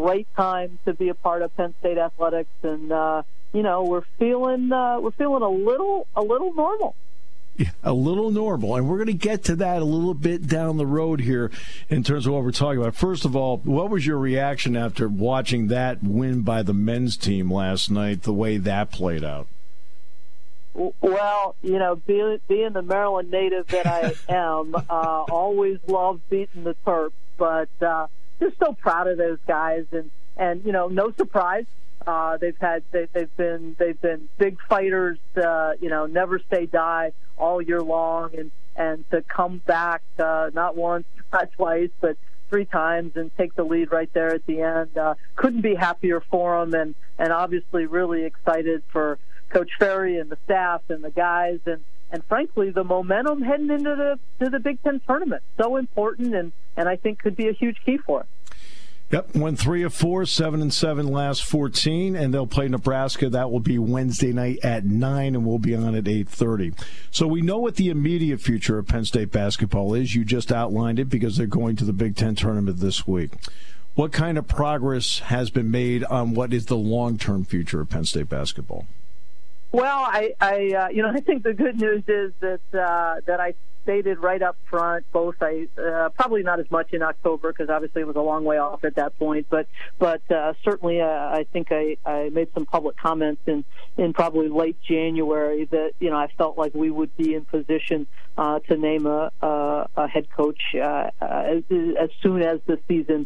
great time to be a part of Penn State athletics, and we're feeling a little normal. Yeah, a little normal, and we're going to get to that a little bit down the road here in terms of what we're talking about. First of all, what was your reaction after watching that win by the men's team last night, the way that played out? Well, being the Maryland native that I am, always loved beating the Terps, but just so proud of those guys, and no surprise. They've been big fighters, never say die all year long, and to come back not once, not twice, but 3 times and take the lead right there at the end. Couldn't be happier for them, and obviously really excited for Coach Ferry and the staff and the guys, and frankly the momentum heading into the Big Ten tournament. So important, and I think could be a huge key for it. Yep, won 3 of 4, 7-7 last 14, and they'll play Nebraska. That will be Wednesday night at 9, and we'll be on at 8:30. So we know what the immediate future of Penn State basketball is. You just outlined it because they're going to the Big Ten tournament this week. What kind of progress has been made on what is the long-term future of Penn State basketball? Well, I think the good news is that I stated right up front, probably not as much in October because obviously it was a long way off at that point, but certainly I think I made some public comments in probably late January that I felt like we would be in position to name a head coach as soon as the season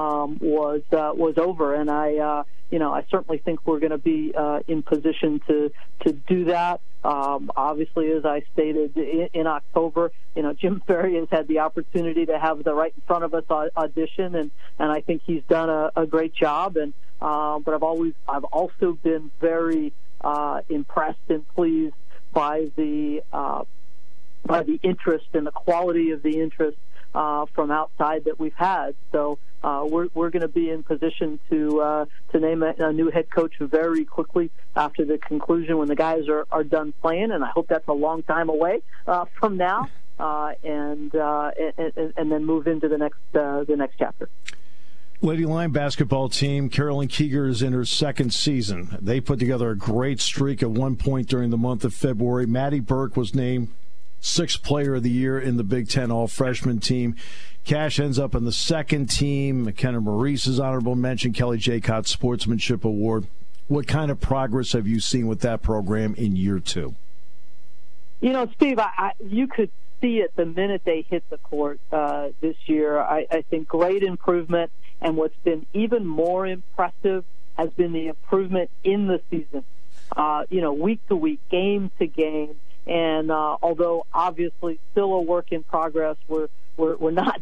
was over, and I certainly think we're going to be in position to do that. Obviously, as I stated in October, Jim Ferry has had the opportunity to have the right in front of us audition, and I think he's done a great job. And but I've also been very impressed and pleased by the interest and the quality of the interest from outside that we've had. So we're going to be in position to name a new head coach very quickly after the conclusion when the guys are done playing, and I hope that's a long time away from now, and then move into the next chapter. Lady Lion basketball team, Carolyn Keeger is in her second season. They put together a great streak at one point during the month of February. Maddie Burke was named 6th player of the year in the Big Ten all-freshman team. Cash ends up on the second team. McKenna Maurice's honorable mention, Kelly Jaycott Sportsmanship Award. What kind of progress have you seen with that program in year 2? Steve, you could see it the minute they hit the court this year. I think great improvement, and what's been even more impressive has been the improvement in the season. Week to week, game to game. And although obviously still a work in progress, we're not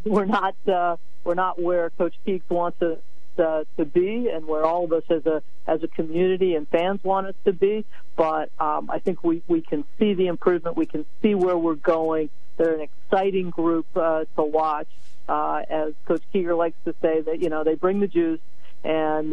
where Coach Keeks wants us to be, and where all of us as a community and fans want us to be. But I think we can see the improvement. We can see where we're going. They're an exciting group to watch. As Coach Keeger likes to say, that they bring the juice, and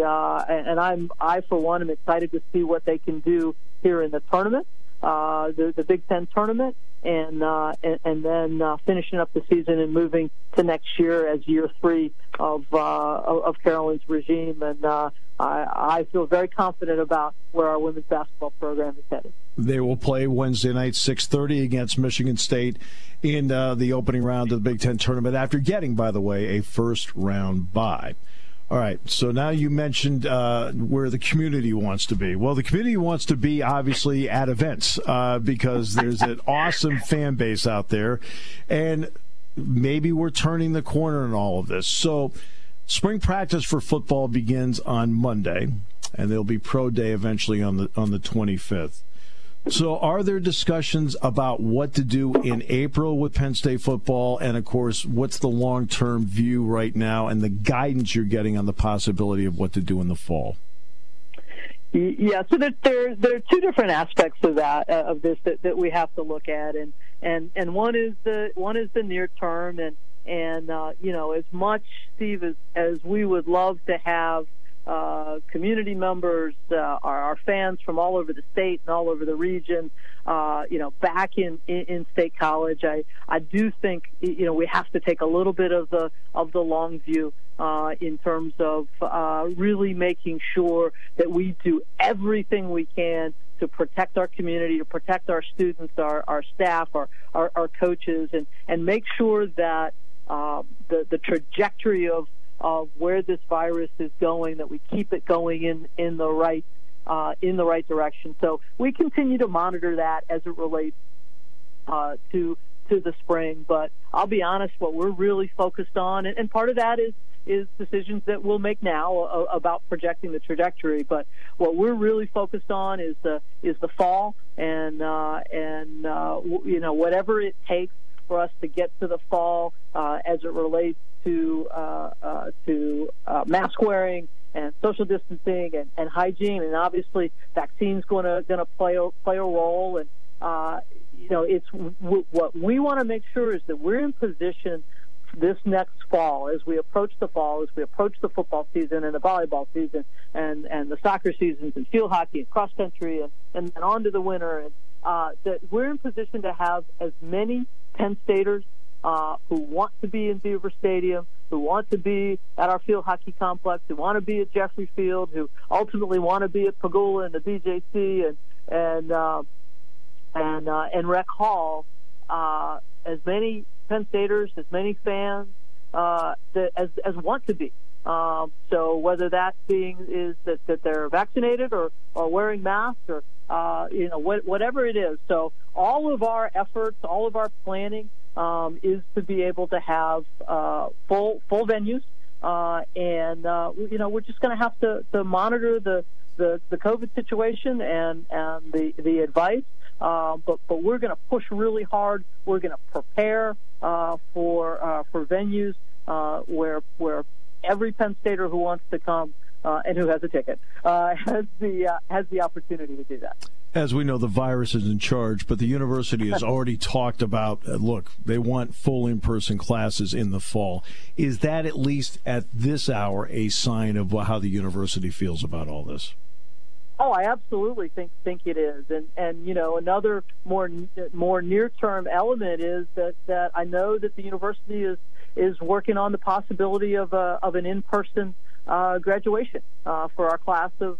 I for one am excited to see what they can do here in the tournament. The Big Ten tournament, and then finishing up the season and moving to next year as year 3 of Carolyn's regime. And I feel very confident about where our women's basketball program is headed. They will play Wednesday night, 6:30 against Michigan State in the opening round of the Big Ten tournament after getting, by the way, a first-round bye. All right, so now you mentioned where the community wants to be. Well, the community wants to be, obviously, at events because there's an awesome fan base out there, and maybe we're turning the corner in all of this. So spring practice for football begins on Monday, and there'll be pro day eventually on the 25th. So are there discussions about what to do in April with Penn State football? And, of course, what's the long-term view right now and the guidance you're getting on the possibility of what to do in the fall? Yeah, so there are 2 different aspects of that of this that we have to look at, and one is the near term, and as much, Steve, as we would love to have community members, our fans from all over the state and all over the region, back in State College. I do think we have to take a little bit of the long view in terms of really making sure that we do everything we can to protect our community, to protect our students, our staff, our coaches, and make sure that the trajectory of where this virus is going, that we keep it going in the right direction. So we continue to monitor that as it relates to the spring. But I'll be honest, what we're really focused on, and part of that is decisions that we'll make now about projecting the trajectory. But what we're really focused on is the fall, and whatever it takes for us to get to the fall as it relates to mask wearing and social distancing and hygiene, and obviously vaccines going to play a role. And it's what we want to make sure is that we're in position this next fall, as we approach the fall, as we approach the football season and the volleyball season and the soccer seasons and field hockey and cross country and then on to the winter, and that we're in position to have as many Penn Staters who want to be in Beaver Stadium, who want to be at our field hockey complex, who want to be at Jeffrey Field, who ultimately want to be at Pagula and the BJC and Rec Hall, as many Penn Staters, as many fans as want to be. So whether that is that they're vaccinated or wearing masks or whatever it is. So all of our efforts, all of our planning is to be able to have full venues, and we're just going to have to monitor the COVID situation and the advice. But we're going to push really hard. We're going to prepare for venues where every Penn Stater who wants to come and who has a ticket has the opportunity to do that. As we know, the virus is in charge, but the university has already talked about, look, they want full in-person classes in the fall. Is that, at least at this hour, a sign of how the university feels about all this? Oh, I absolutely think it is, and another more near-term element is that I know that the university is working on the possibility of an in-person graduation for our class of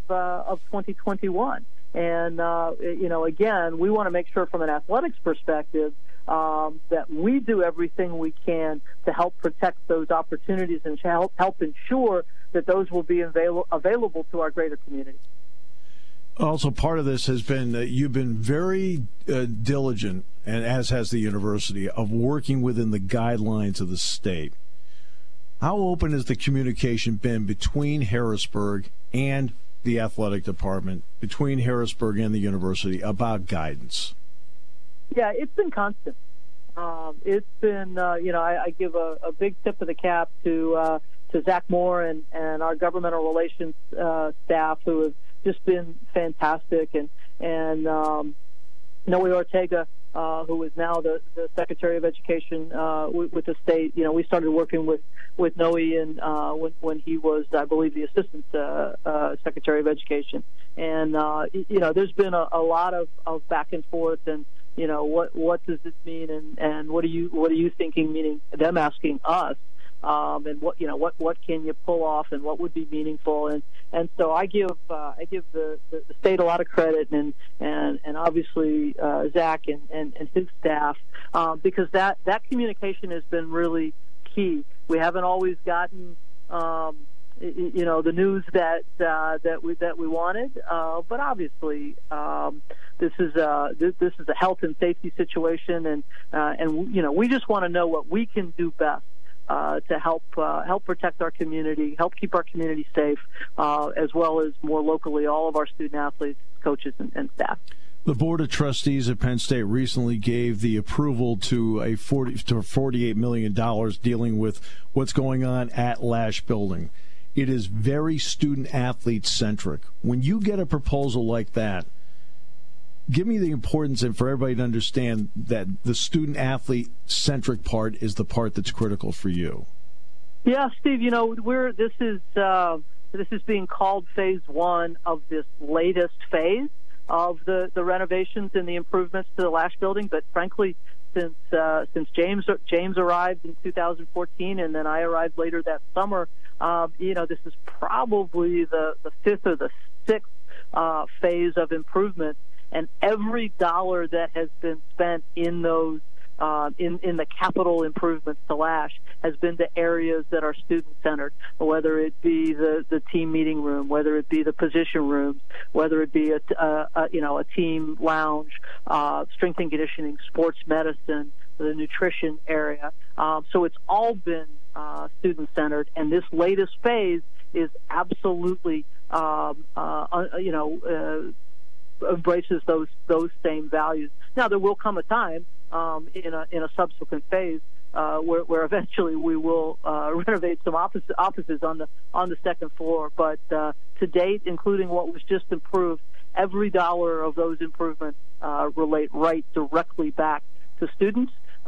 2021, and again, we want to make sure from an athletics perspective that we do everything we can to help protect those opportunities and to help ensure that those will be available to our greater community. Also, part of this has been that you've been very diligent, and as has the university, of working within the guidelines of the state. How open has the communication been between Harrisburg and the athletic department, between Harrisburg and the university, about guidance? Yeah, it's been constant. It's been, I give a big tip of the cap to Zach Moore and our governmental relations staff, who have just been fantastic, and Noe Ortega, who is now the Secretary of Education with the state. We started working with Noe when he was, I believe, the Assistant Secretary of Education, and there's been a lot of back and forth, and what does this mean, and what are you thinking? Meaning them asking us. And what can you pull off, and what would be meaningful, and so I give the state a lot of credit, and obviously Zach and his staff, because that communication has been really key. We haven't always gotten the news that we wanted, but obviously this is a health and safety situation, and we just want to know what we can do best to help protect our community, help keep our community safe, as well as more locally all of our student athletes, coaches, and staff. The Board of Trustees at Penn State recently gave the approval to $48 million dealing with what's going on at Lasch Building. It is very student-athlete centric. When you get a proposal like that, give me the importance, and for everybody to understand that the student-athlete centric part is the part that's critical for you. Yeah, Steve. This is being called phase one of this latest phase of the renovations and the improvements to the Lasch Building. But frankly, since James arrived in 2014, and then I arrived later that summer. This is probably the fifth or the sixth phase of improvement, and every dollar that has been spent in those in the capital improvements to Lasch has been to areas that are student-centered, whether it be the team meeting room, whether it be the position rooms, whether it be a team lounge, strength and conditioning, sports medicine, the nutrition area. So it's all been student-centered, and this latest phase is absolutely embraces those same values. Now there will come a time in a subsequent phase where eventually we will renovate some offices on the second floor. But to date, including what was just improved, every dollar of those improvements relate right directly back to students.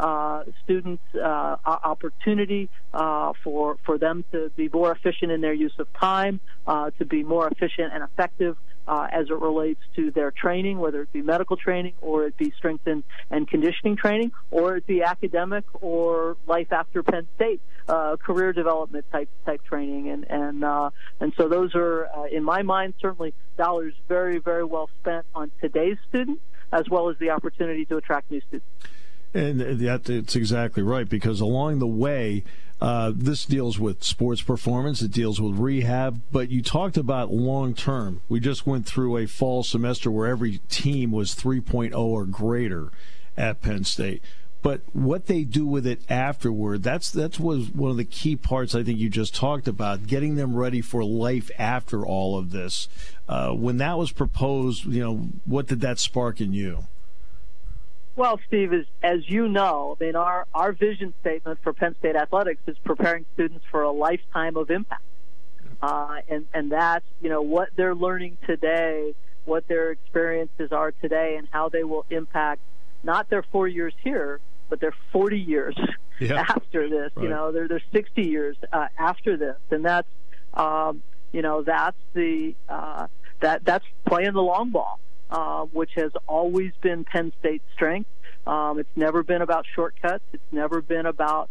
Opportunity for them to be more efficient in their use of time, to be more efficient and effective as it relates to their training, whether it be medical training or it be strength and conditioning training, or it be academic or life after Penn State career development type training, and so those are in my mind certainly dollars very, very well spent on today's students, as well as the opportunity to attract new students. And that's exactly right, because along the way, this deals with sports performance, it deals with rehab, but you talked about long term. We just went through a fall semester where every team was 3.0 or greater at Penn State. But what they do with it afterward, that was one of the key parts I think you just talked about, getting them ready for life after all of this. When that was proposed, what did that spark in you? Well, Steve, as you know, I mean, our vision statement for Penn State athletics is preparing students for a lifetime of impact. And that's, what they're learning today, what their experiences are today, and how they will impact not their 4 years here, but their 40 years after this. Right. They're 60 years after this. And that's, that's playing the long ball. Which has always been Penn State's strength. It's never been about shortcuts. It's never been about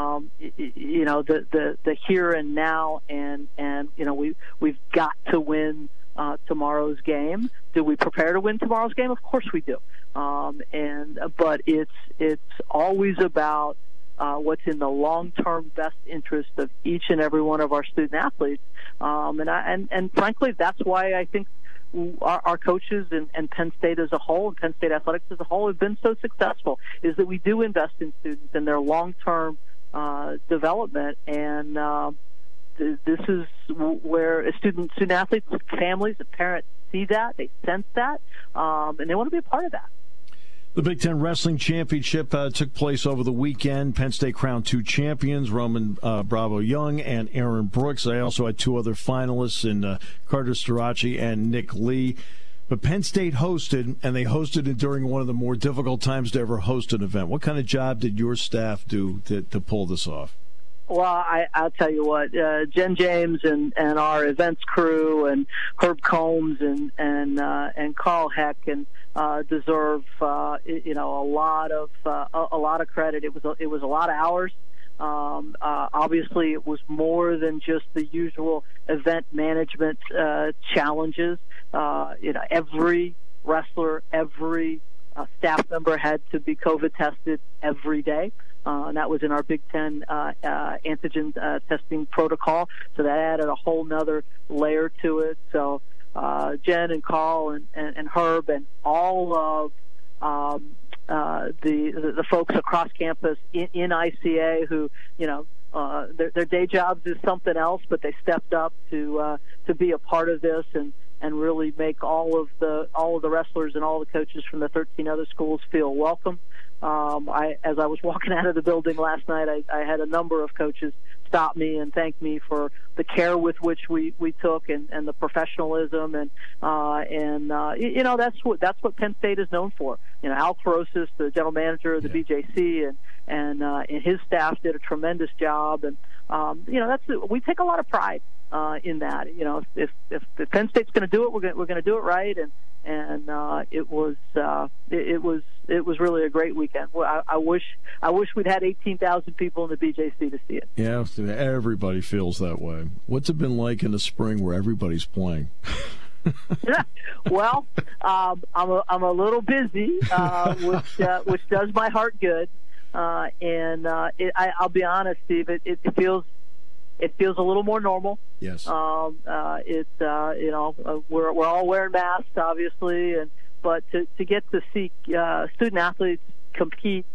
the here and now. And we've got to win tomorrow's game. Do we prepare to win tomorrow's game? Of course we do. But it's always about what's in the long-term best interest of each and every one of our student athletes. And frankly, that's why I think our coaches and Penn State as a whole, and Penn State athletics as a whole, have been so successful, is that we do invest in students and their long-term development. And this is where student athletes, families, and parents see that, they sense that, and they want to be a part of that. The Big Ten Wrestling Championship took place over the weekend. Penn State crowned two champions, Roman Bravo Young and Aaron Brooks. I also had two other finalists in Carter Starace and Nick Lee. But Penn State hosted, and they hosted it during one of the more difficult times to ever host an event. What kind of job did your staff do to pull this off? Well, I'll tell you what, Jen James and our events crew and Herb Combs and Carl Heck and deserve a lot of credit. It was a lot of hours. Obviously, it was more than just the usual event management challenges. Every wrestler, every staff member had to be COVID tested every day. And that was in our Big Ten antigen testing protocol. So that added a whole nother layer to it. So Jen and Carl and Herb and all of the folks across campus in ICA who, their day jobs is something else, but they stepped up to be a part of this and really make all of the wrestlers and all the coaches from the 13 other schools feel welcome. As I was walking out of the building last night, I had a number of coaches stop me and thank me for the care with which we took and the professionalism and that's what Penn State is known for. Al Carosis, the general manager of the BJC, and his staff did a tremendous job, and we take a lot of pride in that. If Penn State's going to do it, we're going to do it right, and it was really a great weekend. I wish we'd had 18,000 people in the BJC to see it. Yeah, everybody feels that way. What's it been like in the spring where everybody's playing? Well, I'm a little busy, which does my heart good, and I'll be honest, Steve. It feels a little more normal. Yes. We're all wearing masks, obviously, but to get to see student athletes compete,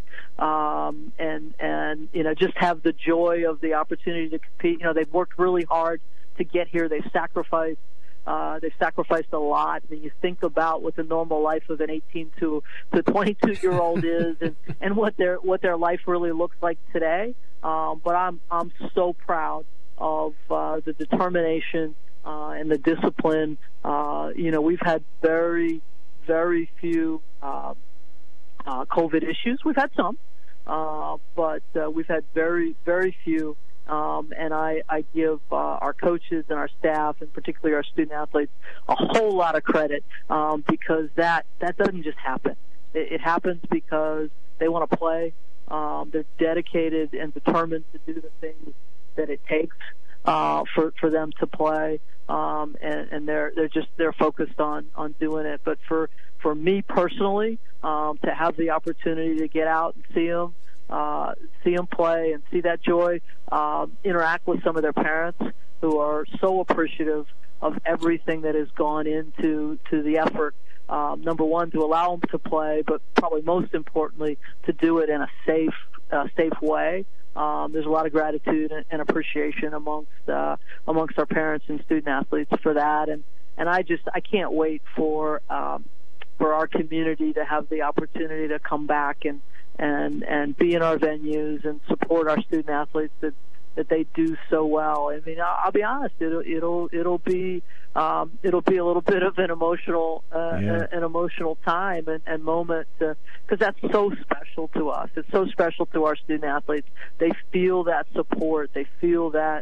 and just have the joy of the opportunity to compete. They've worked really hard to get here. They've sacrificed a lot. I mean, you think about what the normal life of an 18 to 22-year-old is, and what their life really looks like today. But I'm so proud of the determination and the discipline. We've had very, very few COVID issues. We've had some, but we've had very, very few. And I give our coaches and our staff, and particularly our student athletes, a whole lot of credit, because that doesn't just happen. It happens because they want to play. They're dedicated and determined to do the things that it takes for them to play, and they're focused on doing it. But for me personally, to have the opportunity to get out and see them play and see that joy, interact with some of their parents who are so appreciative of everything that has gone into the effort. Number one, to allow them to play, but probably most importantly, to do it in a safe way. There's a lot of gratitude and appreciation amongst our parents and student athletes for that, and I can't wait for our community to have the opportunity to come back and be in our venues and support our student athletes that they do so well. I mean, I'll be honest, it'll be a little bit of an emotional time and moment, because that's so special to us. It's so special to our student athletes. They feel that support. They feel that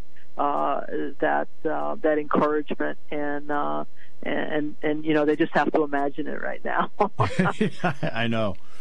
encouragement, and they just have to imagine it right now. I know.